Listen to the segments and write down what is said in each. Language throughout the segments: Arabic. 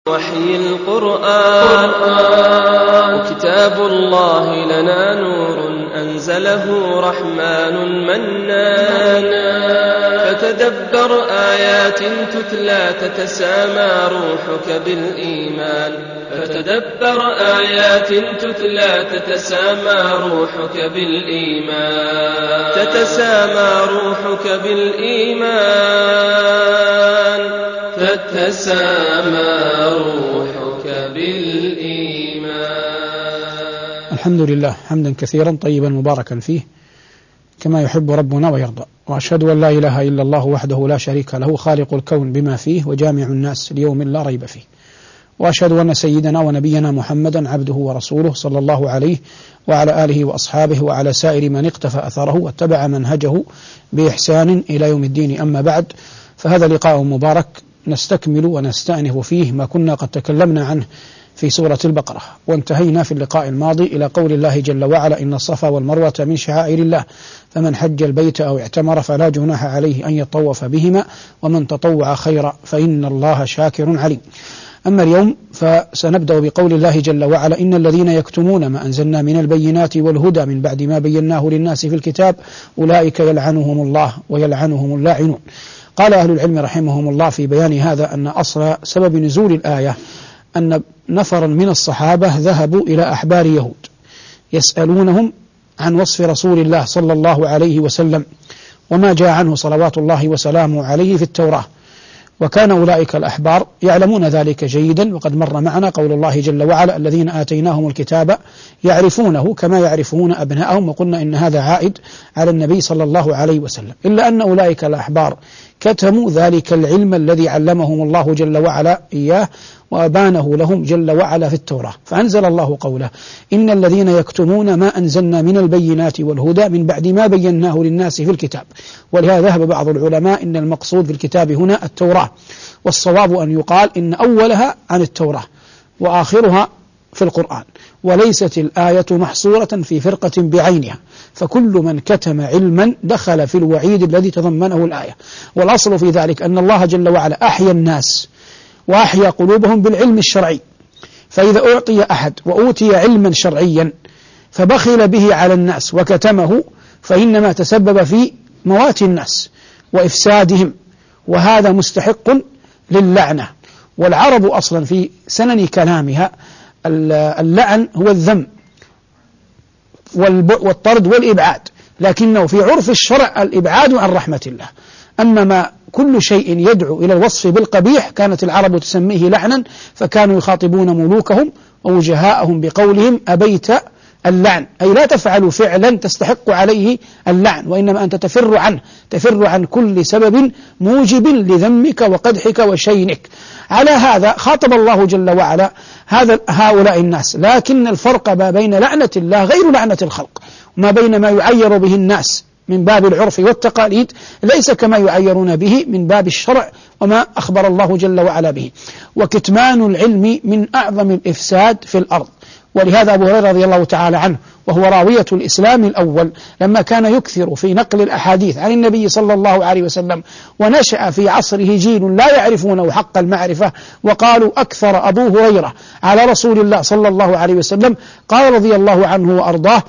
وحي القرآن وكتاب الله لنا نور أنزله رحمن منان فتدبر آيات تتلى تتسامى روحك بالإيمان فتدبر آيات تتلى تتسامى روحك بالإيمان تتسامى روحك بالإيمان تتسامى روحك بالإيمان. الحمد لله حمدا كثيرا طيبا مباركا فيه كما يحب ربنا ويرضى، وأشهد أن لا إله إلا الله وحده لا شريك له خالق الكون بما فيه وجامع الناس ليوم لا ريب فيه، وأشهد أن سيدنا ونبينا محمدا عبده ورسوله صلى الله عليه وعلى آله وأصحابه وعلى سائر من اقتفى أثره واتبع منهجه بإحسان إلى يوم الدين. أما بعد، فهذا لقاء مبارك نستكمل ونستأنف فيه ما كنا قد تكلمنا عنه في سورة البقرة، وانتهينا في اللقاء الماضي إلى قول الله جل وعلا: إن الصفا والمروة من شعائر الله فمن حج البيت أو اعتمر فلا جناح عليه أن يطوف بهما ومن تطوع خيرا فإن الله شاكر عليم. أما اليوم فسنبدأ بقول الله جل وعلا: إن الذين يكتمون ما أنزلنا من البينات والهدى من بعد ما بيناه للناس في الكتاب أولئك يلعنهم الله ويلعنهم اللاعنون. قال أهل العلم رحمهم الله في بيان هذا أن أصل سبب نزول الآية أن نفرا من الصحابة ذهبوا إلى أحبار يهود يسألونهم عن وصف رسول الله صلى الله عليه وسلم وما جاء عنه صلوات الله وسلامه عليه في التوراة، وكان أولئك الأحبار يعلمون ذلك جيدا، وقد مر معنا قول الله جل وعلا: الذين آتيناهم الكتاب يعرفونه كما يعرفون أبناءهم، وقلنا إن هذا عائد على النبي صلى الله عليه وسلم، إلا أن أولئك الأحبار كتموا ذلك العلم الذي علمهم الله جل وعلا إياه وأبانه لهم جل وعلا في التوراة، فأنزل الله قوله: إن الذين يكتمون ما أنزلنا من البينات والهدى من بعد ما بيناه للناس في الكتاب. ولهذا ذهب بعض العلماء إن المقصود في الكتاب هنا التوراة، والصواب أن يقال إن أولها عن التوراة وآخرها في القرآن، وليست الآية محصورة في فرقة بعينها، فكل من كتم علما دخل في الوعيد الذي تضمنه الآية. والأصل في ذلك أن الله جل وعلا أحيا الناس وأحيا قلوبهم بالعلم الشرعي، فإذا أعطي أحد وأوتي علما شرعيا فبخل به على الناس وكتمه فإنما تسبب في موات الناس وإفسادهم، وهذا مستحق للعنة. والعرب أصلا في سنن كلامها اللعن هو الذم والطرد والإبعاد، لكنه في عرف الشرع الإبعاد عن رحمة الله. أما ما كل شيء يدعو إلى الوصف بالقبيح كانت العرب تسميه لعنا، فكانوا يخاطبون ملوكهم ووجهاءهم بقولهم: أبيت اللعن، أي لا تفعل فعلا تستحق عليه اللعن، وإنما أنت تفر عن كل سبب موجب لذمك وقدحك وشينك. على هذا خاطب الله جل وعلا هؤلاء الناس، لكن الفرق ما بين لعنة الله غير لعنة الخلق، وما بين ما يعير به الناس من باب العرف والتقاليد ليس كما يعيرون به من باب الشرع وما أخبر الله جل وعلا به. وكتمان العلم من أعظم الإفساد في الأرض، ولهذا أبو هريرة رضي الله تعالى عنه وهو راوية الإسلام الأول لما كان يكثر في نقل الأحاديث عن النبي صلى الله عليه وسلم، ونشأ في عصره جيل لا يعرفونه حق المعرفة وقالوا أكثر أبو هريرة على رسول الله صلى الله عليه وسلم، قال رضي الله عنه وأرضاه: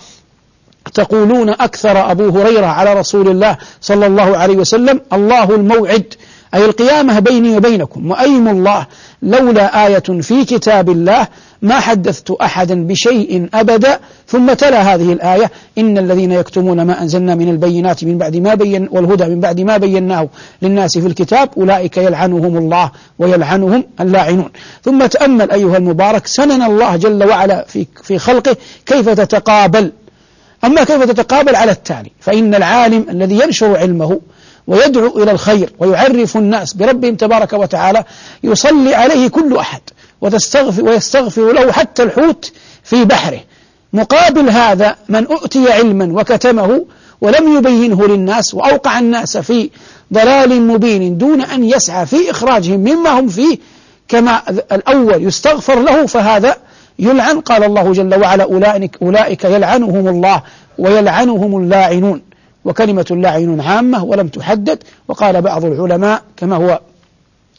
تقولون أكثر أبو هريرة على رسول الله صلى الله عليه وسلم، الله الموعد، أي القيامة بيني وبينكم، وأيم الله لولا آية في كتاب الله ما حدثت أحدا بشيء أبدا. ثم تلا هذه الآية: إن الذين يكتمون ما أنزلنا من البينات من بعد ما والهدى من بعد ما بيناه للناس في الكتاب أولئك يلعنهم الله ويلعنهم اللاعنون. ثم تأمل أيها المبارك سنن الله جل وعلا في خلقه كيف تتقابل. أما كيف تتقابل على التالي: فإن العالم الذي ينشر علمه ويدعو إلى الخير ويعرف الناس بربهم تبارك وتعالى يصلي عليه كل أحد ويستغفر له حتى الحوت في بحره. مقابل هذا من أؤتي علما وكتمه ولم يبينه للناس وأوقع الناس في ضلال مبين دون أن يسعى في إخراجهم مما هم فيه، كما الأول يستغفر له فهذا يلعن. قال الله جل وعلا: أولئك يلعنهم الله ويلعنهم اللاعنون. وكلمة اللاعنون عامة ولم تحدد، وقال بعض العلماء كما هو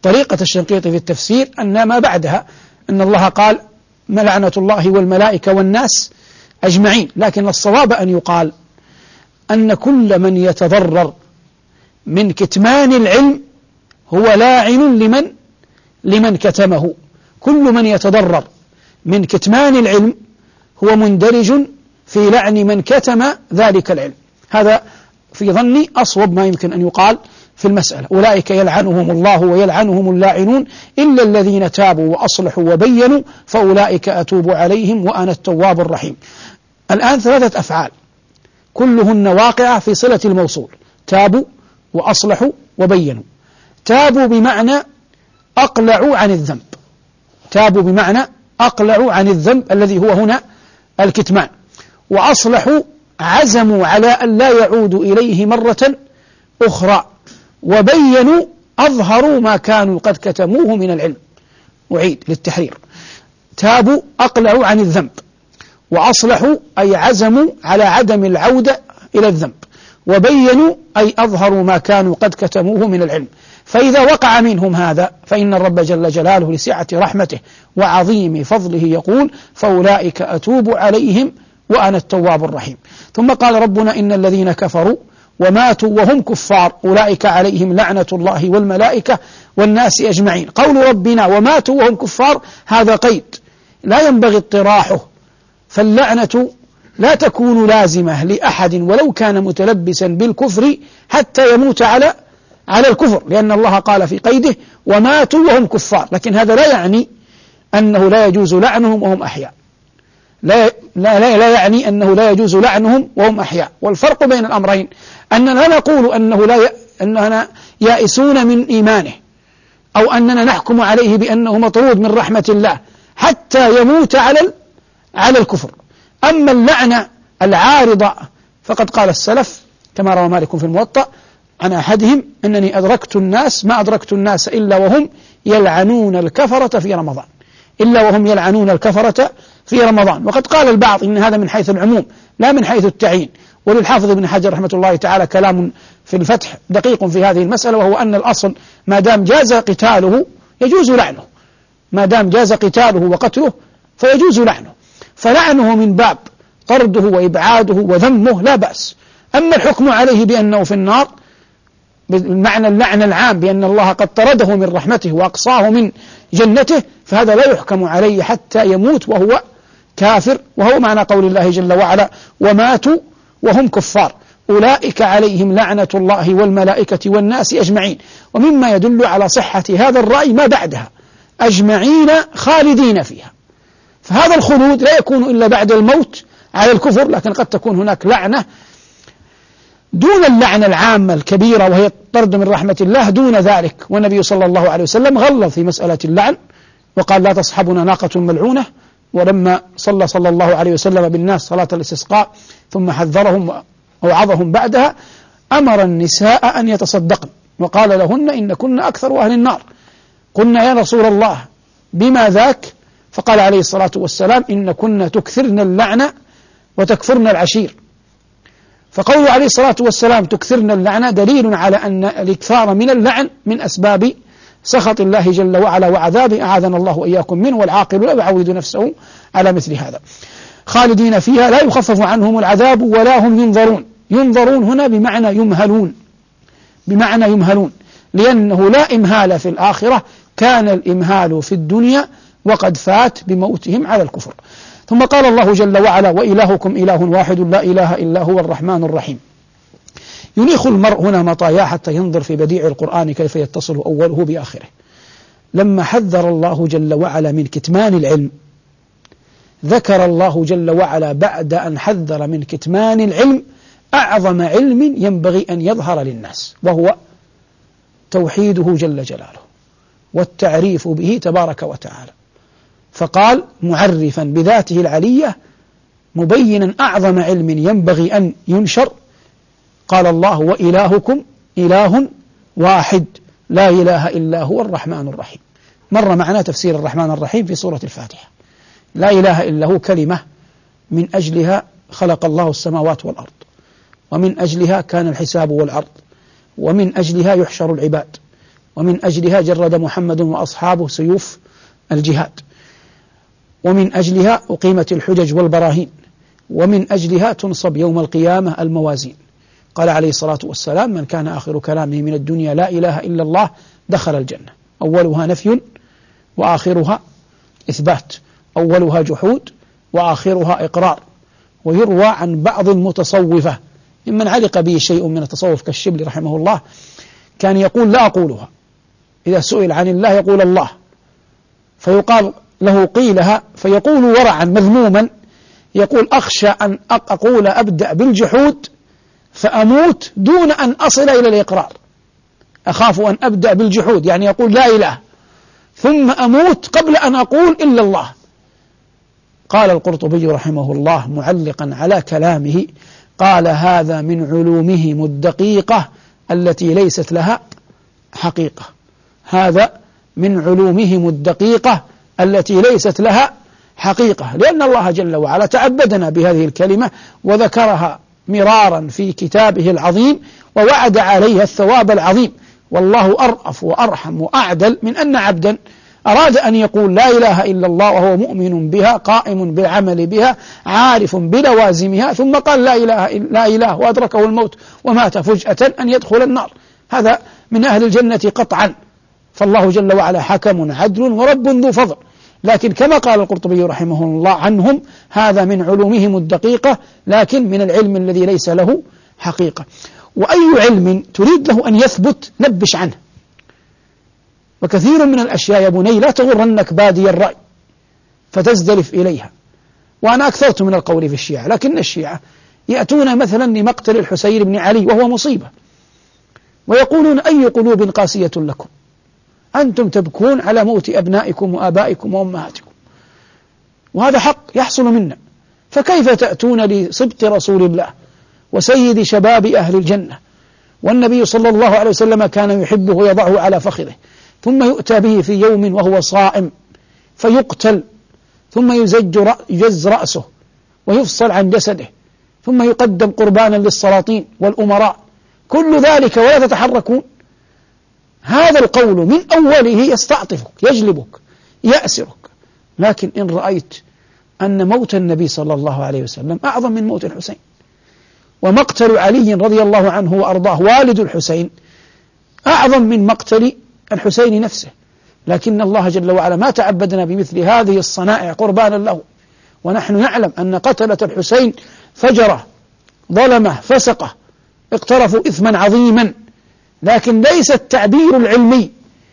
طريقة الشنقيطي في التفسير أن ما بعدها أن الله قال لعنة الله والملائكة والناس أجمعين، لكن الصواب أن يقال أن كل من يتضرر من كتمان العلم هو لاعن لمن كتمه. كل من يتضرر من كتمان العلم هو مندرج في لعن من كتم ذلك العلم. هذا في ظني أصوب ما يمكن أن يقال في المسألة. أولئك يلعنهم الله ويلعنهم اللاعنون إلا الذين تابوا وأصلحوا وبينوا فأولئك أتوب عليهم وأنا التواب الرحيم. الآن 3 أفعال كلهن واقعة في صلة الموصول: تابوا وأصلحوا وبينوا. تابوا بمعنى أقلعوا عن الذنب، تابوا بمعنى أقلعوا عن الذنب الذي هو هنا الكتمان. وأصلحوا عزموا على أن لا يعودوا إليه مرة أخرى. وبينوا أظهروا ما كانوا قد كتموه من العلم. أعيد للتحرير: تابوا أقلعوا عن الذنب، وأصلحوا أي عزموا على عدم العودة إلى الذنب، وبينوا أي أظهروا ما كانوا قد كتموه من العلم. فإذا وقع منهم هذا فإن الرب جل جلاله لسعة رحمته وعظيم فضله يقول فأولئك أتوب عليهم وأنا التواب الرحيم. ثم قال ربنا إن الذين كفروا وماتوا وهم كفار أولئك عليهم لعنة الله والملائكة والناس أجمعين. قول ربنا وماتوا وهم كفار هذا قيد لا ينبغي اطراحه، فاللعنة لا تكون لازمة لأحد ولو كان متلبسا بالكفر حتى يموت على الكفر، لأن الله قال في قيده وماتوا وهم كفار. لكن هذا لا يعني أنه لا يجوز لعنهم وهم أحياء، لا يعني أنه لا يجوز لعنهم وهم أحياء. والفرق بين الأمرين أننا لا نقول أننا يائسون من إيمانه أو أننا نحكم عليه بأنه مطرود من رحمة الله حتى يموت على الكفر. أما اللعنة العارضة فقد قال السلف كما روى مالك في الموطأ عن أحدهم أنني أدركت الناس ما أدركت الناس إلا وهم يلعنون الكفرة في رمضان، إلا وهم يلعنون الكفرة في رمضان. وقد قال البعض إن هذا من حيث العموم لا من حيث التعيين. وللحافظ ابن حجر رحمة الله تعالى كلام في الفتح دقيق في هذه المسألة، وهو أن الأصل ما دام جاز قتاله يجوز لعنه، ما دام جاز قتاله وقتله فيجوز لعنه، فلعنه من باب طرده وإبعاده وذمه لا بأس. أما الحكم عليه بأنه في النار بمعنى اللعن العام بأن الله قد طرده من رحمته وأقصاه من جنته فهذا لا يحكم عليه حتى يموت وهو كافر، وهو معنى قول الله جل وعلا وماتوا وهم كفار أولئك عليهم لعنة الله والملائكة والناس أجمعين. ومما يدل على صحة هذا الرأي ما بعدها أجمعين خالدين فيها، فهذا الخلود لا يكون إلا بعد الموت على الكفر، لكن قد تكون هناك لعنة دون اللعنة العامة الكبيرة وهي الطرد من رحمة الله دون ذلك. والنبي صلى الله عليه وسلم غلظ في مسألة اللعن وقال لا تصحبنا ناقة ملعونة. ولما صلى الله عليه وسلم بالناس صلاة الاستسقاء ثم حذرهم ووعظهم بعدها أمر النساء أن يتصدقن وقال لهن إن كن أكثر أهل النار. قلنا يا رسول الله بما ذاك؟ فقال عليه الصلاة والسلام إن كن تكثرن اللعنة وتكفرن العشير. فقوله عليه الصلاة والسلام تكثرن اللعنة دليل على أن الإكثار من اللعن من أسباب سخط الله جل وعلا وعذابه أعاذنا الله وإياكم منه، والعاقل لا يعود نفسه على مثل هذا. خالدين فيها لا يخفف عنهم العذاب ولا هم ينظرون. ينظرون هنا بمعنى يمهلون لأنه لا إمهال في الآخرة، كان الإمهال في الدنيا وقد فات بموتهم على الكفر. ثم قال الله جل وعلا وإلهكم إله واحد لا إله إلا هو الرحمن الرحيم. ينيخ المرء هنا مطاياه حتى ينظر في بديع القرآن كيف يتصل أوله بآخره. لما حذر الله جل وعلا من كتمان العلم ذكر الله جل وعلا بعد أن حذر من كتمان العلم أعظم علم ينبغي أن يظهر للناس، وهو توحيده جل جلاله والتعريف به تبارك وتعالى. فقال معرفا بذاته العلية مبينا أعظم علم ينبغي أن ينشر، قال الله وإلهكم إله واحد لا إله إلا هو الرحمن الرحيم. مر معنا تفسير الرحمن الرحيم في سورة الفاتحة. لا إله إلا هو كلمة من أجلها خلق الله السماوات والأرض، ومن أجلها كان الحساب والعرض، ومن أجلها يحشر العباد، ومن أجلها جرد محمد وأصحابه سيوف الجهاد، ومن أجلها أقيمت الحجج والبراهين، ومن أجلها تنصب يوم القيامة الموازين. قال عليه الصلاة والسلام: من كان آخر كلامه من الدنيا لا إله إلا الله دخل الجنة. أولها نفي وآخرها إثبات، أولها جحود وآخرها إقرار. ويروى عن بعض المتصوفة ممن علق به شيء من التصوف كالشبلي رحمه الله، كان يقول: لا أقولها، إذا سئل عن الله يقول الله، فيقال له قيلها فيقول ورعا مذموما، يقول: أخشى أن أقول أبدأ بالجحود فأموت دون أن أصل إلى الإقرار، أخاف أن أبدأ بالجحود يعني يقول لا إله ثم أموت قبل أن أقول إلا الله. قال القرطبي رحمه الله معلقا على كلامه: قال: هذا من علومهم الدقيقة التي ليست لها حقيقة. هذا من علومهم الدقيقة التي ليست لها حقيقة، لأن الله جل وعلا تعبدنا بهذه الكلمة وذكرها مرارا في كتابه العظيم ووعد عليها الثواب العظيم. والله أرأف وأرحم وأعدل من أن عبدا أراد أن يقول لا إله إلا الله وهو مؤمن بها قائم بالعمل بها عارف بلوازمها، ثم قال لا إله وأدركه الموت ومات فجأة أن يدخل النار. هذا من أهل الجنة قطعا. فالله جل وعلا حكم عدل ورب ذو فضل، لكن كما قال القرطبي رحمه الله عنهم: هذا من علومهم الدقيقة، لكن من العلم الذي ليس له حقيقة. وأي علم تريد له أن يثبت نبش عنه. وكثير من الأشياء يا بني لا تغرنك بادي الرأي فتزدلف إليها. وأنا أكثرت من القول في الشيعة، لكن الشيعة يأتون مثلا لمقتل الحسين بن علي وهو مصيبة، ويقولون: أي قلوب قاسية لكم، أنتم تبكون على موت أبنائكم وآبائكم وأمهاتكم، وهذا حق يحصل منا، فكيف تأتون لصبط رسول الله وسيد شباب أهل الجنة، والنبي صلى الله عليه وسلم كان يحبه ويضعه على فخذه، ثم يؤتى به في يوم وهو صائم فيقتل، ثم يجز رأسه ويفصل عن جسده، ثم يقدم قربانا للسلاطين والأمراء، كل ذلك ولا تتحركون؟ هذا القول من أوله يستعطفك يجلبك يأسرك. لكن إن رأيت أن موت النبي صلى الله عليه وسلم أعظم من موت الحسين، ومقتل علي رضي الله عنه وأرضاه والد الحسين أعظم من مقتل الحسين نفسه، لكن الله جل وعلا ما تعبدنا بمثل هذه الصنائع قربانا له. ونحن نعلم أن قتلة الحسين فجرة ظلمة فسقة اقترفوا إثما عظيما، لكن ليس التعبير العلمي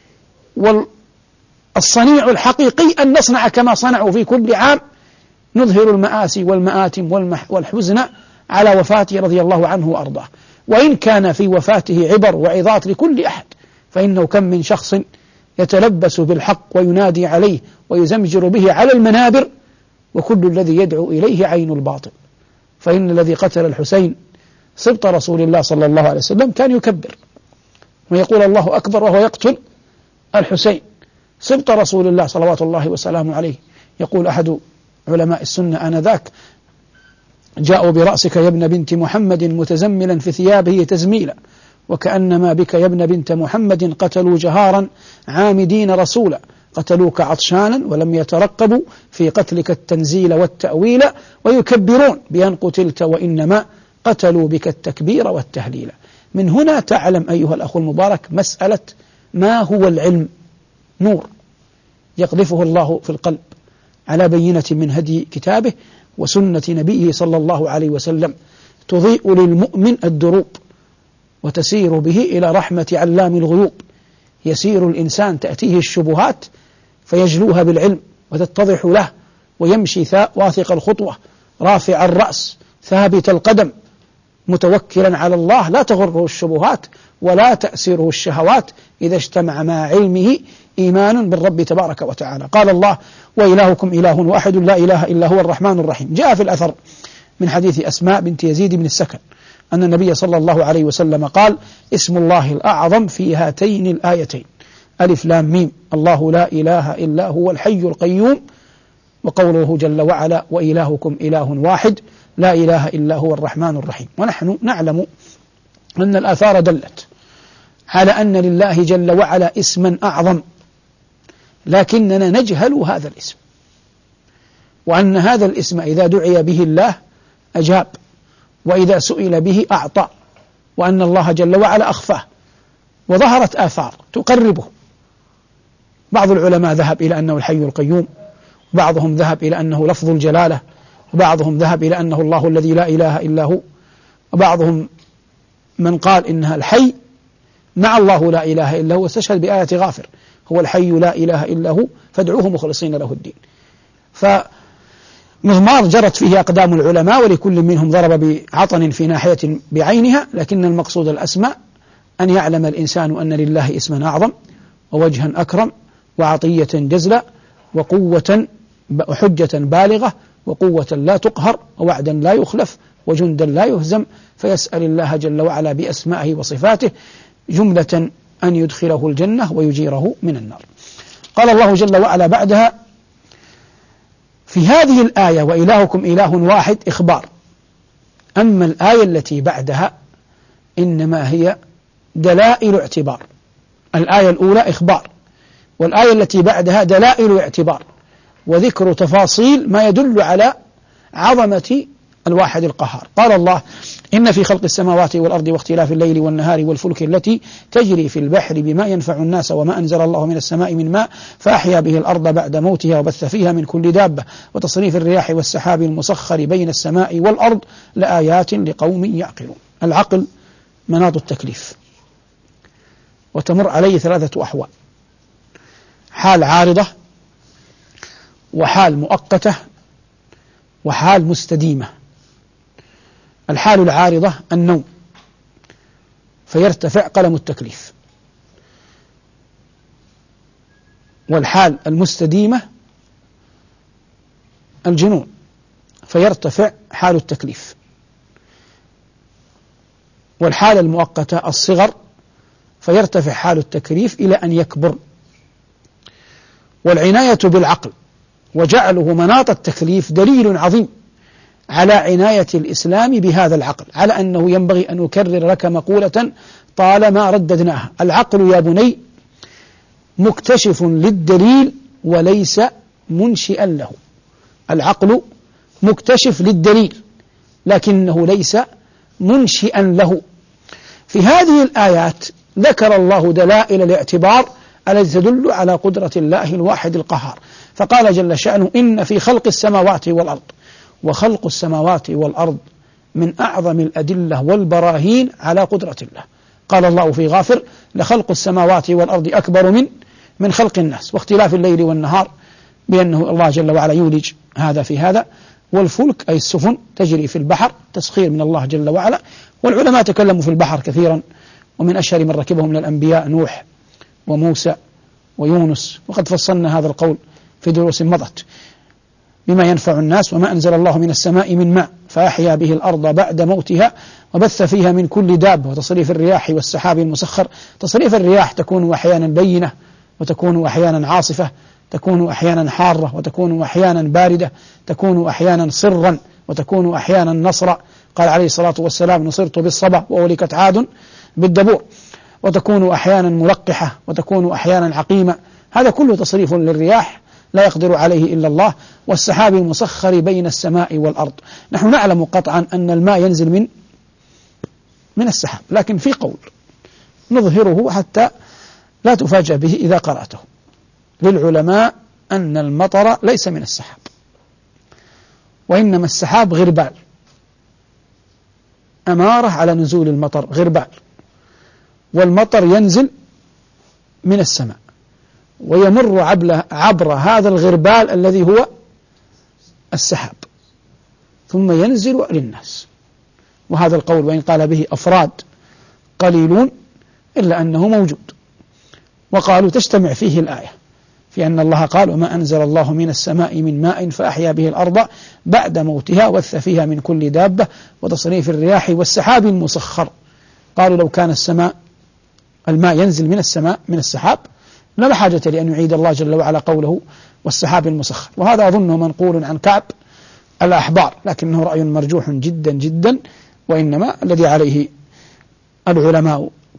والصنيع الحقيقي أن نصنع كما صنعوا في كل عام، نظهر المآسي والمآتم والحزن على وفاته رضي الله عنه وأرضاه. وإن كان في وفاته عبر وعظات لكل أحد، فإنه كم من شخص يتلبس بالحق وينادي عليه ويزمجر به على المنابر، وكل الذي يدعو إليه عين الباطل. فإن الذي قتل الحسين سبط رسول الله صلى الله عليه وسلم كان يكبر ويقول الله أكبر وهو يقتل الحسين. سبط رسول الله صلوات الله وسلامه عليه. يقول أحد علماء السنة آنذاك: جاءوا برأسك يا ابن بنت محمد متزملا في ثيابه تزميلا، وكأنما بك يا ابن بنت محمد قتلوا جهارا عامدين رسولا، قتلوك عطشانا ولم يترقبوا في قتلك التنزيل والتأويل، ويكبرون بأن قتلت وإنما قتلوا بك التكبير والتهليل. من هنا تعلم أيها الأخ المبارك مسألة ما هو العلم. نور يقذفه الله في القلب على بينة من هدي كتابه وسنة نبيه صلى الله عليه وسلم، تضيء للمؤمن الدروب وتسير به إلى رحمة علام الغيوب. يسير الإنسان تأتيه الشبهات فيجلوها بالعلم وتتضح له، ويمشي واثق الخطوة رافع الرأس ثابت القدم متوكلا على الله، لا تغره الشبهات ولا تأسره الشهوات إذا اجتمع مع علمه إيمان بالرب تبارك وتعالى. قال الله: وإلهكم إله واحد لا إله إلا هو الرحمن الرحيم. جاء في الأثر من حديث أسماء بنت يزيد بن السكن أن النبي صلى الله عليه وسلم قال: اسم الله الأعظم في هاتين الآيتين: ألف لام ميم، الله لا إله إلا هو الحي القيوم، وقوله جل وعلا: وإلهكم إله واحد لا إله إلا هو الرحمن الرحيم. ونحن نعلم أن الآثار دلت على أن لله جل وعلا اسما أعظم، لكننا نجهل هذا الاسم، وأن هذا الاسم إذا دعي به الله أجاب، وإذا سئل به أعطى، وأن الله جل وعلا أخفاه، وظهرت آثار تقربه. بعض العلماء ذهب إلى أنه الحي القيوم، وبعضهم ذهب إلى أنه لفظ الجلالة، وبعضهم ذهب إلى أنه الله الذي لا إله إلا هو، وبعضهم من قال إنها الحي مع الله لا إله إلا هو، واستشهد بآية غافر، هو الحي لا إله إلا هو فادعوه مخلصين له الدين. فمضمار جرت فيه أقدام العلماء، ولكل منهم ضرب بعطن في ناحية بعينها، لكن المقصود الأسمى أن يعلم الإنسان أن لله اسما أعظم، ووجها أكرم، وعطية جزلة، وقوة وحجة بالغة، وقوة لا تقهر، ووعدا لا يخلف، وجندا لا يهزم، فيسأل الله جل وعلا بأسمائه وصفاته جملة أن يدخله الجنة ويجيره من النار. قال الله جل وعلا بعدها في هذه الآية: وإلهكم إله واحد، إخبار. أما الآية التي بعدها إنما هي دلائل اعتبار. الآية الأولى إخبار، والآية التي بعدها دلائل اعتبار، وذكر تفاصيل ما يدل على عظمة الواحد القهار. قال الله: إن في خلق السماوات والأرض واختلاف الليل والنهار والفلك التي تجري في البحر بما ينفع الناس وما أنزل الله من السماء من ماء فأحيا به الأرض بعد موتها وبث فيها من كل دابة وتصريف الرياح والسحاب المسخر بين السماء والأرض لآيات لقوم يعقلون. العقل مناط التكليف، وتمر عليه ثلاثة أحوال: حال عارضة، وحال مؤقتة، وحال مستديمة. الحال العارضة النوم، فيرتفع قلم التكليف. والحال المستديمة الجنون، فيرتفع حال التكليف. والحال المؤقتة الصغر، فيرتفع حال التكليف إلى أن يكبر. والعناية بالعقل وجعله مناط التكليف دليل عظيم على عناية الإسلام بهذا العقل، على أنه ينبغي أن أكرر لك مقولة طالما رددناها: العقل يا بني مكتشف للدليل وليس منشئا له. العقل مكتشف للدليل لكنه ليس منشئا له. في هذه الآيات ذكر الله دلائل الاعتبار التي تدل على قدرة الله الواحد القهار، فقال جل شأنه: إن في خلق السماوات والأرض. وخلق السماوات والأرض من أعظم الأدلة والبراهين على قدرة الله. قال الله في غافر: لخلق السماوات والأرض أكبر من خلق الناس واختلاف الليل والنهار، بأنه الله جل وعلا يولج هذا في هذا. والفلك أي السفن تجري في البحر، تسخير من الله جل وعلا. والعلماء تكلموا في البحر كثيرا، ومن أشهر من ركبهم من الأنبياء نوح وموسى ويونس، وقد فصلنا هذا القول في دروس مضت. بما ينفع الناس وما أنزل الله من السماء من ماء فأحيا به الأرض بعد موتها وبث فيها من كل دابة وتصريف الرياح والسحاب المسخر. تصريف الرياح تكون أحيانا بينة، وتكون أحيانا عاصفة، تكون أحيانا حارة، وتكون أحيانا باردة، تكون أحيانا صرا، وتكون أحيانا نصرا. قال عليه الصلاة والسلام: نصرت بالصبا وأولكت عاد بالدبور. وتكون أحيانا ملقحة، وتكون أحيانا عقيمة. هذا كله تصريف للرياح لا يقدر عليه إلا الله. والسحاب المسخر بين السماء والأرض. نحن نعلم قطعا أن الماء ينزل من السحاب، لكن في قول نظهره حتى لا تفاجأ به إذا قرأته للعلماء أن المطر ليس من السحاب، وإنما السحاب غربال، أمارة على نزول المطر، غربال. والمطر ينزل من السماء ويمر عبر هذا الغربال الذي هو السحاب، ثم ينزل للناس. وهذا القول وإن قال به أفراد قليلون إلا أنه موجود. وقالوا تجتمع فيه الآية في أن الله قال: وما أنزل الله من السماء من ماء فأحيا به الأرض بعد موتها وبث فيها من كل دابة وتصريف الرياح والسحاب المسخر. قالوا لو كان الماء ينزل من السماء من السحاب لا حاجة لأن يعيد الله جل وعلا قوله والسحاب المسخر. وهذا أظنه منقول عن كعب الأحبار، لكنه رأي مرجوح جدا جدا، وإنما الذي عليه العلماء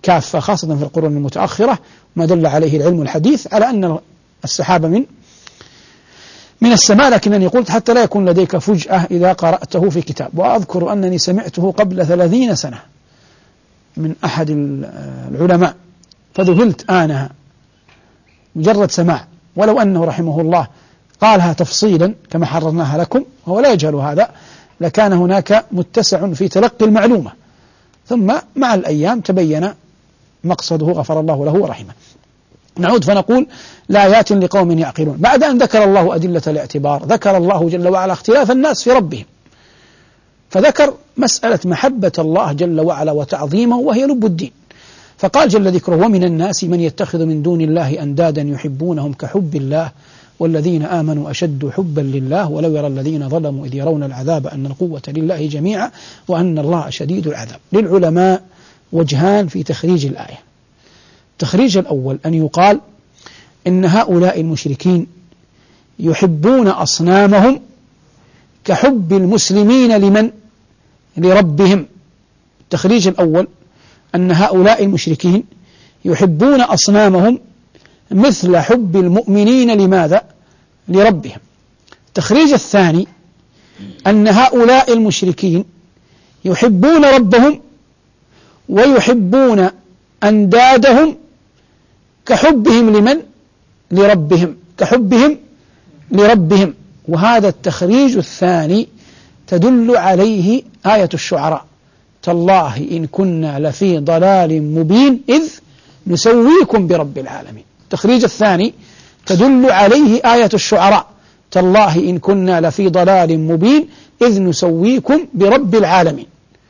كافة، خاصة في القرون المتأخرة، ما دل عليه العلم الحديث على أن السحاب من السماء. لكنني قلت حتى لا يكون لديك فجأة إذا قرأته في كتاب. وأذكر أنني سمعته قبل 30 سنة من أحد العلماء فذهلت آنها مجرد سماع، ولو أنه رحمه الله قالها تفصيلا كما حررناها لكم، وهو لا يجهل هذا، لكان هناك متسع في تلقي المعلومة، ثم مع الأيام تبين مقصده غفر الله له ورحمه. نعود فنقول لآيات لقوم يعقلون. بعد أن ذكر الله أدلة الاعتبار ذكر الله جل وعلا اختلاف الناس في ربهم، فذكر مسألة محبة الله جل وعلا وتعظيمه وهي لب الدين، فقال جل ذكره: ومن الناس من يتخذ من دون الله أندادا يحبونهم كحب الله والذين آمنوا أشد حبا لله ولو يرى الذين ظلموا إذ يرون العذاب أن القوة لله جميعا وأن الله شديد العذاب. للعلماء وجهان في تخريج الآية. التخريج الأول أن يقال إن هؤلاء المشركين يحبون أصنامهم كحب المسلمين لمن؟ لربهم. التخريج الأول أن هؤلاء المشركين يحبون أصنامهم مثل حب المؤمنين لماذا؟ لربهم. التخريج الثاني أن هؤلاء المشركين يحبون ربهم ويحبون أندادهم كحبهم لمن؟ لربهم، كحبهم لربهم. وهذا التخريج الثاني تدل عليه آية الشعراء: تالله إن كنا لفي ضلال مبين إذ نسويكم برب العالمين. التخريج الثاني تدل عليه آية الشعراء: تالله إن كنا لفي ضلال مبين إذ نسويكم برب العالمين.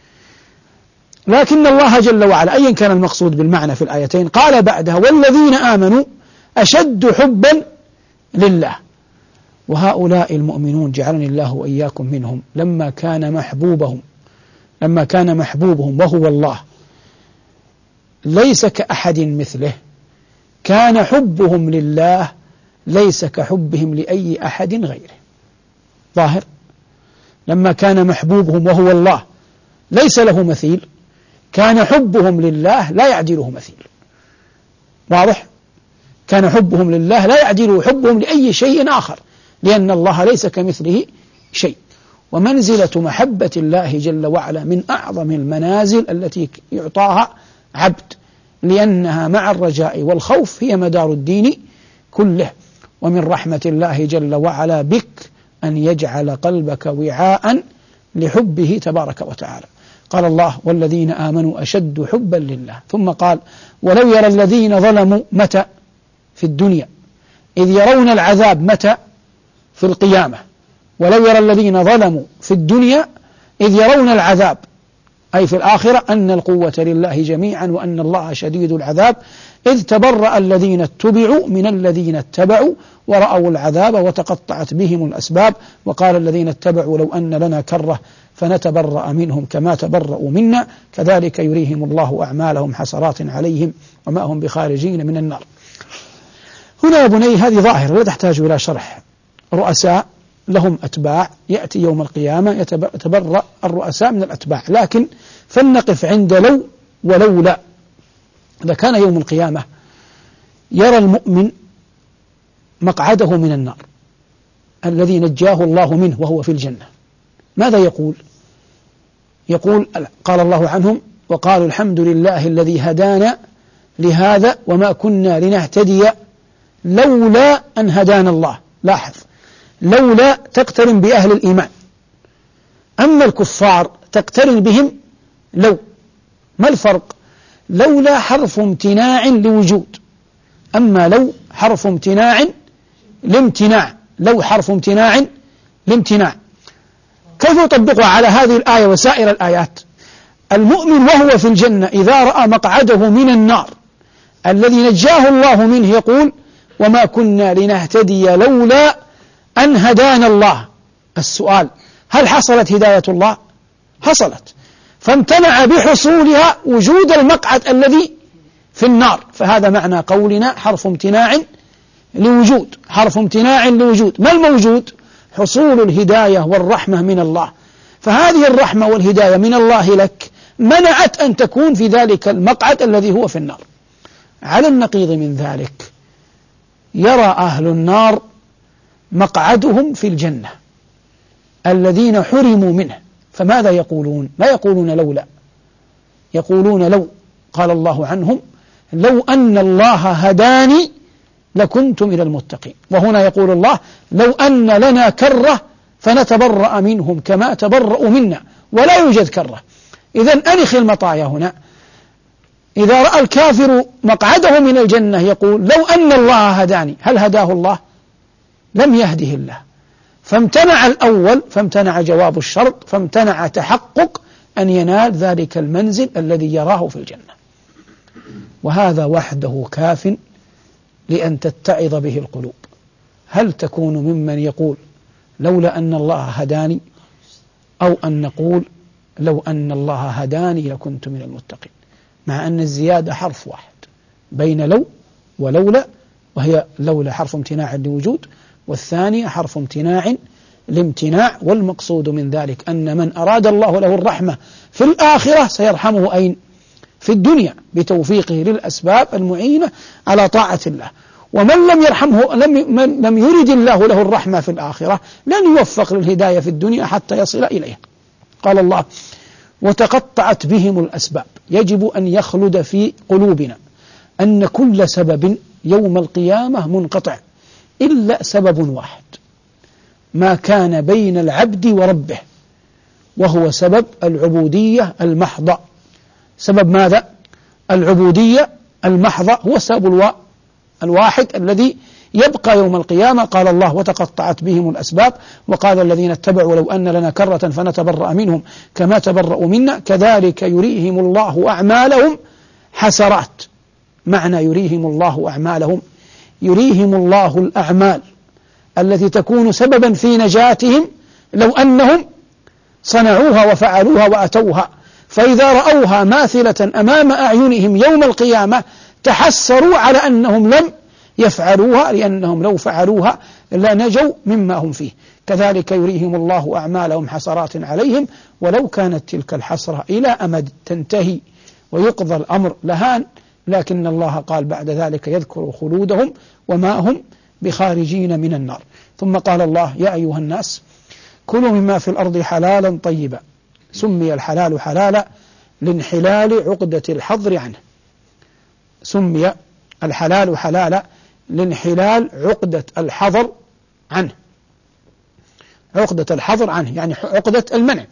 لكن الله جل وعلا أيا كان المقصود بالمعنى في الآيتين قال بعدها: والذين آمنوا أشد حبا لله. وهؤلاء المؤمنون جعلني الله وإياكم منهم لما كان محبوبهم وهو الله ليس كأحد مثله، كان حبهم لله ليس كحبهم لأي أحد غيره. ظاهر لما كان محبوبهم وهو الله ليس له مثيل، كان حبهم لله لا يعدله مثيل. واضح؟ كان حبهم لله لا يعدله حبهم لأي شيء آخر، لأن الله ليس كمثله شيء. ومنزلة محبة الله جل وعلا من أعظم المنازل التي يعطاها عبد، لأنها مع الرجاء والخوف هي مدار الدين كله. ومن رحمة الله جل وعلا بك أن يجعل قلبك وعاء لحبه تبارك وتعالى. قال الله: والذين آمنوا أشد حبا لله. ثم قال: ولو يرى الذين ظلموا متى؟ في الدنيا، إذ يرون العذاب متى؟ في القيامة. ولو يرى الذين ظلموا في الدنيا إذ يرون العذاب، أي في الآخرة، أن القوة لله جميعا وأن الله شديد العذاب، إذ تبرأ الذين اتبعوا من الذين اتبعوا ورأوا العذاب وتقطعت بهم الأسباب، وقال الذين اتبعوا لو أن لنا كرة فنتبرأ منهم كما تبرأوا منا كذلك يريهم الله أعمالهم حسرات عليهم وما هم بخارجين من النار. هنا يا بني هذه ظاهرة لا تحتاج إلى شرح. رؤساء لهم أتباع، يأتي يوم القيامة يتبرأ الرؤساء من الأتباع، لكن فلنقف عند لو ولولا. إذا كان يوم القيامة يرى المؤمن مقعده من النار الذي نجاه الله منه وهو في الجنة، ماذا يقول؟ يقول: قال الله عنهم: وقالوا الحمد لله الذي هدانا لهذا وما كنا لنهتدي لولا أن هدانا الله. لاحظ، لولا تقترن بأهل الإيمان، أما الكفار تقترن بهم لو. ما الفرق؟ لولا حرف امتناع لوجود، أما لو حرف امتناع لامتناع. لو حرف امتناع لامتناع. كيف يطبقها على هذه الآية وسائر الآيات؟ المؤمن وهو في الجنة إذا رأى مقعده من النار الذي نجاه الله منه يقول: وما كنا لنهتدي لولا أن هدانا الله. السؤال: هل حصلت هداية الله؟ حصلت، فامتنع بحصولها وجود المقعد الذي في النار. فهذا معنى قولنا حرف امتناع لوجود، حرف امتناع لوجود. ما الموجود؟ حصول الهداية والرحمة من الله. فهذه الرحمة والهداية من الله لك منعت أن تكون في ذلك المقعد الذي هو في النار. على النقيض من ذلك يرى أهل النار مقعدهم في الجنة الذين حرموا منه، فماذا يقولون؟ لا يقولون لولا، يقولون لو. قال الله عنهم: لو أن الله هداني لكنت من المتقين. وهنا يقول الله: لو أن لنا كرة فنتبرأ منهم كما تبرأوا منا، ولا يوجد كرة. إذن أنخ المطايا هنا. إذا رأى الكافر مقعده من الجنة يقول: لو أن الله هداني. هل هداه الله؟ لم يهده الله، فامتنع الأول، فامتنع جواب الشرط، فامتنع تحقق أن ينال ذلك المنزل الذي يراه في الجنة. وهذا وحده كاف لأن تتعظ به القلوب. هل تكون ممن يقول لولا أن الله هداني، أو أن نقول لو أن الله هداني لكنت من المتقين، مع أن الزيادة حرف واحد بين لو ولولا، وهي لولا حرف امتناع لوجود، والثانية حرف امتناع لامتناع. والمقصود من ذلك أن من أراد الله له الرحمة في الآخرة سيرحمه أين؟ في الدنيا، بتوفيقه للأسباب المعينة على طاعة الله. ومن لم يرحمه، لم يرد الله له الرحمة في الآخرة، لن يوفق للهداية في الدنيا حتى يصل إليه. قال الله: وتقطعت بهم الأسباب. يجب أن يخلد في قلوبنا أن كل سبب يوم القيامة منقطع إلا سبب واحد، ما كان بين العبد وربه، وهو سبب العبودية المحضة. سبب ماذا؟ العبودية المحضة هو السبب الواحد الذي يبقى يوم القيامة. قال الله: وتقطعت بهم الأسباب. وقال الذين اتبعوا: لو أن لنا كرة فنتبرأ منهم كما تبرأوا منا كذلك يريهم الله أعمالهم حسرات. معنى يريهم الله أعمالهم، يريهم الله الأعمال التي تكون سببا في نجاتهم لو أنهم صنعوها وفعلوها وأتوها، فإذا رأوها ماثلة أمام أعينهم يوم القيامة تحسروا على أنهم لم يفعلوها، لأنهم لو فعلوها لنجوا مما هم فيه. كذلك يريهم الله أعمالهم حسرات عليهم ولو كانت تلك الحسرة إلى أمد تنتهي ويقضى الأمر لهان، لكن الله قال بعد ذلك: يذكر خلودهم وما هم بخارجين من النار. ثم قال الله: يا أيها الناس كلوا مما في الأرض حلالا طيبا. سمي الحلال حلالا لانحلال عقدة الحظر عنه. سمي الحلال حلالا لانحلال عقدة الحظر عنه. عقدة الحظر عنه يعني عقدة المنع.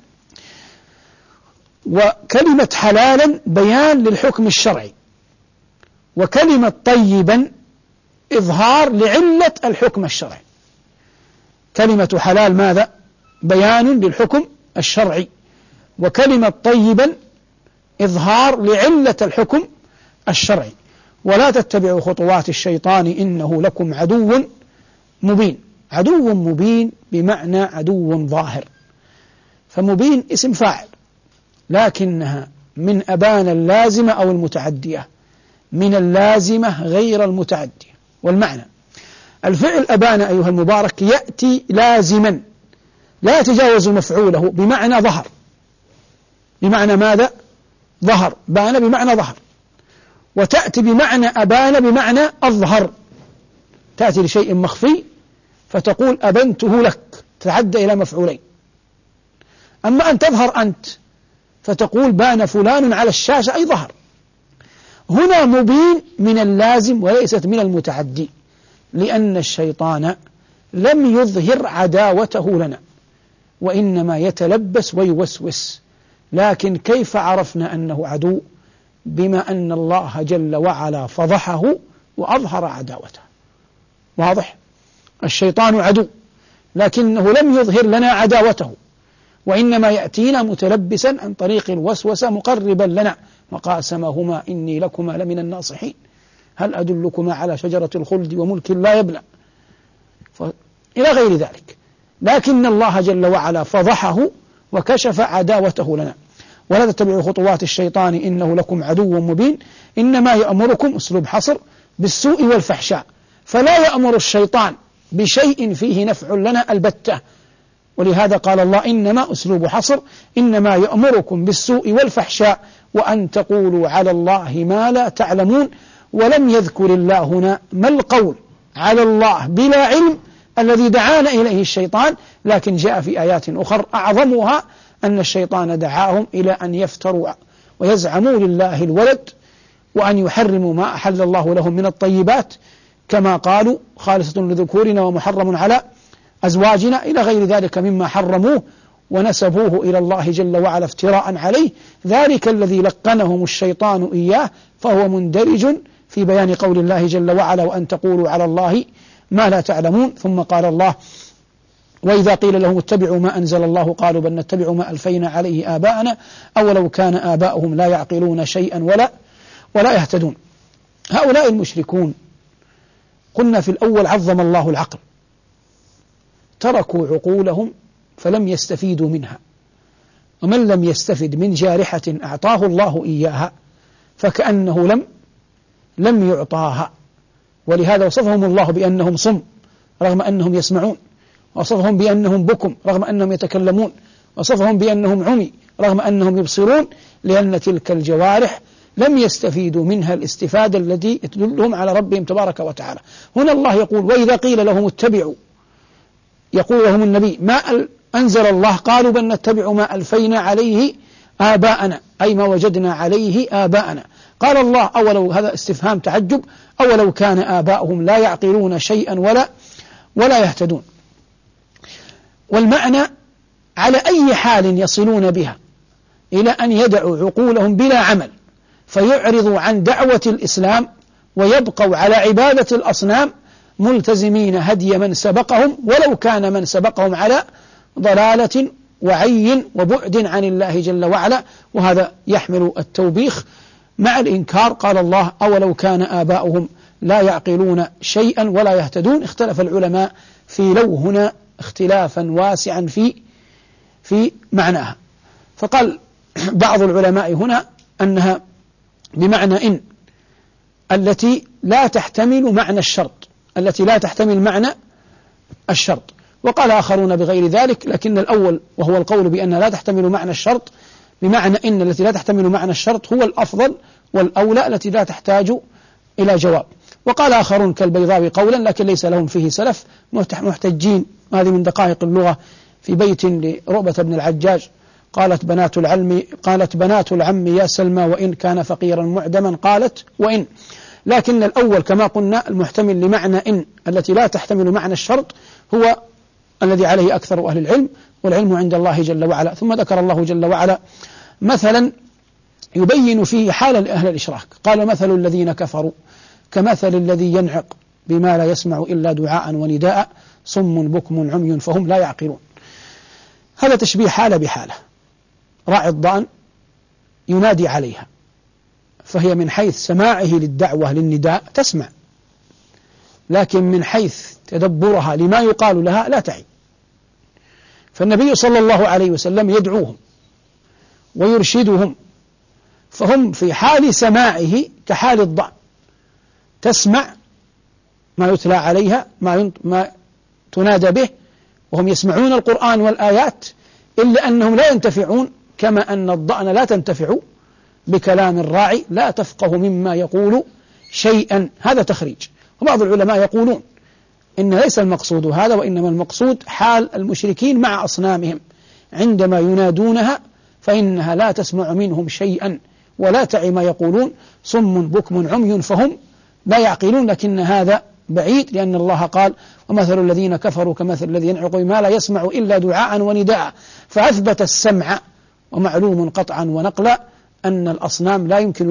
وكلمة حلالا بيان للحكم الشرعي، وكلمة طيبا إظهار لعلة الحكم الشرعي. كلمة حلال ماذا؟ بيان للحكم الشرعي، وكلمة طيبا إظهار لعلة الحكم الشرعي. ولا تتبعوا خطوات الشيطان إنه لكم عدو مبين. عدو مبين بمعنى عدو ظاهر، فمبين اسم فاعل، لكنها من أبان اللازمة أو المتعدية، من اللازمة غير المتعدية. والمعنى الفعل أبان أيها المبارك يأتي لازما لا يتجاوز مفعوله بمعنى ظهر. بمعنى ماذا؟ ظهر. بان بمعنى ظهر. وتأتي بمعنى أبان بمعنى أظهر. تأتي لشيء مخفي فتقول أبنته لك، تتعدى إلى مفعولين. أما أن تظهر أنت فتقول بان فلان على الشاشة أي ظهر. هنا مبين من اللازم وليست من المتعدي، لأن الشيطان لم يظهر عداوته لنا، وإنما يتلبس ويوسوس. لكن كيف عرفنا أنه عدو؟ بما أن الله جل وعلا فضحه وأظهر عداوته. واضح؟ الشيطان عدو، لكنه لم يظهر لنا عداوته، وإنما يأتينا متلبسا عن طريق الوسوسة مقربا لنا. وقاسمهما إني لكما لمن الناصحين هل أدلكما على شجرة الخلد وملك لا يبلى إلى غير ذلك. لكن الله جل وعلا فضحه وكشف عداوته لنا. ولا تتبعوا خطوات الشيطان إنه لكم عدو مبين. إنما يأمركم أسلوب حصر بالسوء والفحشاء، فلا يأمر الشيطان بشيء فيه نفع لنا البتة، ولهذا قال الله إنما أسلوب حصر، إنما يأمركم بالسوء والفحشاء وأن تقولوا على الله ما لا تعلمون. ولم يذكر الله هنا ما القول على الله بلا علم الذي دعانا إليه الشيطان، لكن جاء في آيات أخرى أعظمها أن الشيطان دعاهم إلى أن يفتروا ويزعموا لله الولد وأن يحرموا ما أحل الله لهم من الطيبات، كما قالوا خالصة لذكورنا ومحرم على أزواجنا إلى غير ذلك مما حرموه ونسبوه إلى الله جل وعلا افتراء عليه. ذلك الذي لقنهم الشيطان إياه فهو مندرج في بيان قول الله جل وعلا وأن تقولوا على الله ما لا تعلمون. ثم قال الله وإذا قيل لهم اتبعوا ما أنزل الله قالوا بل نتبع ما ألفينا عليه آباءنا أولو كان آباؤهم لا يعقلون شيئا ولا يهتدون. هؤلاء المشركون قلنا في الأول عظم الله العقل، تركوا عقولهم فلم يستفيدوا منها، ومن لم يستفد من جارحة أعطاه الله إياها فكأنه لم يعطاها. ولهذا وصفهم الله بأنهم صم رغم أنهم يسمعون، وصفهم بأنهم بكم رغم أنهم يتكلمون، وصفهم بأنهم عمي رغم أنهم يبصرون، لأن تلك الجوارح لم يستفيدوا منها الاستفادة التي تدلهم على ربهم تبارك وتعالى. هنا الله يقول وإذا قيل لهم اتبعوا، يقول لهم النبي ما أنزل الله قالوا بل نتبع ما ألفينا عليه آباءنا، أي ما وجدنا عليه آباءنا. قال الله أولو، هذا استفهام تعجب، أولو كان آباؤهم لا يعقلون شيئا ولا يهتدون. والمعنى على أي حال يصلون بها إلى أن يدعوا عقولهم بلا عمل فيعرضوا عن دعوة الإسلام ويبقوا على عبادة الأصنام ملتزمين هدي من سبقهم ولو كان من سبقهم على ضلالة وعي وبعد عن الله جل وعلا، وهذا يحمل التوبيخ مع الإنكار. قال الله أولو كان آباؤهم لا يعقلون شيئا ولا يهتدون. اختلف العلماء في لو هنا اختلافا واسعا في معناها، فقال بعض العلماء هنا أنها بمعنى إن التي لا تحتمل معنى الشرط، التي لا تحتمل معنى الشرط، وقال آخرون بغير ذلك، لكن الأول وهو القول بأنها لا تحتمل معنى الشرط بمعنى إن التي لا تحتمل معنى الشرط هو الأفضل والأولى التي لا تحتاج إلى جواب. وقال آخرون كالبيضاوي قولا لكن ليس لهم فيه سلف محتجين، هذه من دقائق اللغة، في بيت لرؤبة بن العجاج قالت بنات العم يا سلمى وإن كان فقيرا معدما، قالت وإن، لكن الأول كما قلنا المحتمل لمعنى إن التي لا تحتمل معنى الشرط هو الذي عليه أكثر أهل العلم، والعلم عند الله جل وعلا. ثم ذكر الله جل وعلا مثلا يبين فيه حال أهل الإشراك، قال مثل الذين كفروا كمثل الذي ينعق بما لا يسمع إلا دعاء ونداء صم بكم عمي فهم لا يعقلون. هذا تشبيه حالة بحالة. راعي الضأن ينادي عليها فهي من حيث سماعه للدعوة للنداء تسمع، لكن من حيث تدبرها لما يقال لها لا تعي. فالنبي صلى الله عليه وسلم يدعوهم ويرشدهم، فهم في حال سماعه كحال الضأن، تسمع ما يتلى عليها ما تنادى به، وهم يسمعون القرآن والآيات، إلا أنهم لا ينتفعون كما أن الضأن لا تنتفع بكلام الراعي، لا تفقه مما يقول شيئا. هذا تخريج. وبعض العلماء يقولون إن ليس المقصود هذا، وإنما المقصود حال المشركين مع أصنامهم عندما ينادونها فإنها لا تسمع منهم شيئا ولا تعي ما يقولون، صم بكم عمي فهم لا يعقلون. لكن هذا بعيد، لأن الله قال ومثل الذين كفروا كمثل الذي ينعق بما لا يسمع إلا دعاء ونداء، فأثبت السمع. ومعلوم قطعا ونقلا أن الأصنام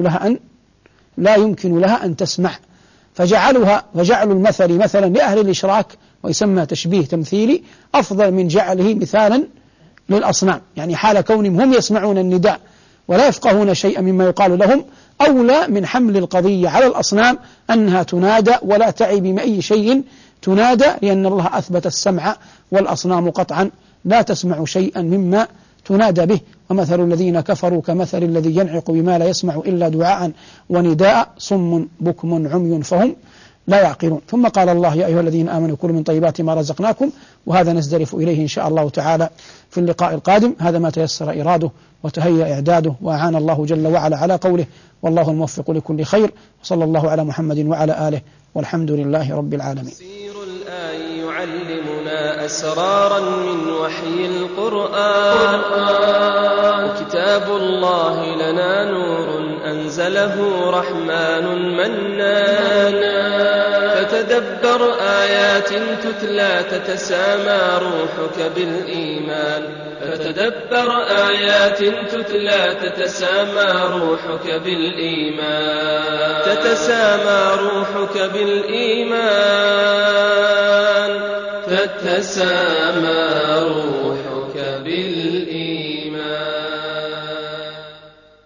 لا يمكن لها أن تسمع، فجعلوا المثل مثلا لأهل الإشراك ويسمى تشبيه تمثيلي أفضل من جعله مثالا للأصنام، يعني حال كونهم هم يسمعون النداء ولا يفقهون شيئا مما يقال لهم أولى من حمل القضية على الأصنام أنها تنادى ولا تعي بأي شيء تنادى، لأن الله أثبت السمع والأصنام قطعا لا تسمع شيئا مما تنادى به. ومثل الذين كفروا كمثل الذي ينعق بما لا يسمع إلا دعاء ونداء صم بكم عمي فهم لا يعقلون. ثم قال الله: يا أيها الذين آمنوا كلوا من طيبات ما رزقناكم، وهذا نزدرف إليه إن شاء الله تعالى في اللقاء القادم. هذا ما تيسر إراده وتهيأ إعداده، وأعان الله جل وعلا على قوله، والله الموفق لكل خير. وصلى الله على محمد وعلى آله، والحمد لله رب العالمين. تفسير الآي يعلمنا أسرارا من وحي القرآن، وكتاب الله لنا نور أنزله رحمن منان. فتدبر آيات تتلى تتسامى روحك بالإيمان، فتدبر آيات تتلى تتسامى روحك بالإيمان، تتسامى روحك بالإيمان، تتسامى